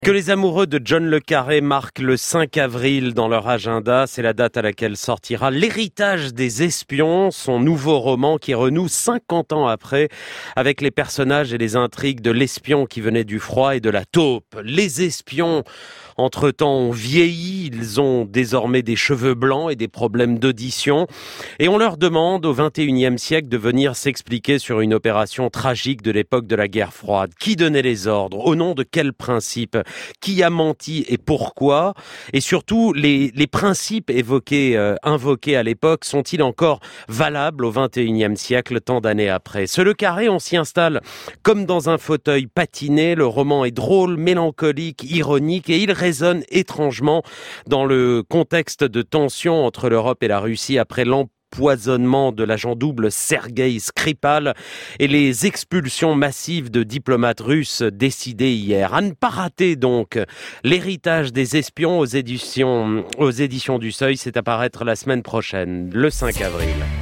Que les amoureux de John le Carré marquent le 5 avril dans leur agenda, c'est la date à laquelle sortira L'héritage des espions, son nouveau roman qui renoue 50 ans après avec les personnages et les intrigues de l'espion qui venait du froid et de la taupe. Les espions, entre-temps, ont vieilli, ils ont désormais des cheveux blancs et des problèmes d'audition et on leur demande au XXIe siècle de venir s'expliquer sur une opération tragique de l'époque de la guerre froide. Qui donnait les ordres? Au nom de quels principes? Qui a menti et pourquoi? Et surtout, les principes invoqués à l'époque sont-ils encore valables au XXIe siècle, tant d'années après? Ce Le Carré, on s'y installe comme dans un fauteuil patiné. Le roman est drôle, mélancolique, ironique et il résonne étrangement dans le contexte de tension entre l'Europe et la Russie après l'empoisonnement de l'agent double Sergueï Skripal et les expulsions massives de diplomates russes décidées hier. À ne pas rater donc L'héritage des espions aux éditions du Seuil, c'est à paraître la semaine prochaine, le 5 avril.